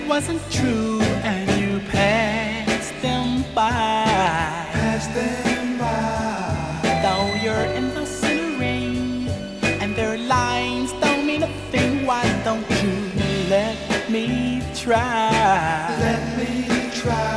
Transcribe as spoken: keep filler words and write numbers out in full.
wasn't true and you passed them by. Pass them by. Though you're in the center ring and their lines don't mean a thing, why don't you let me try? Let me try.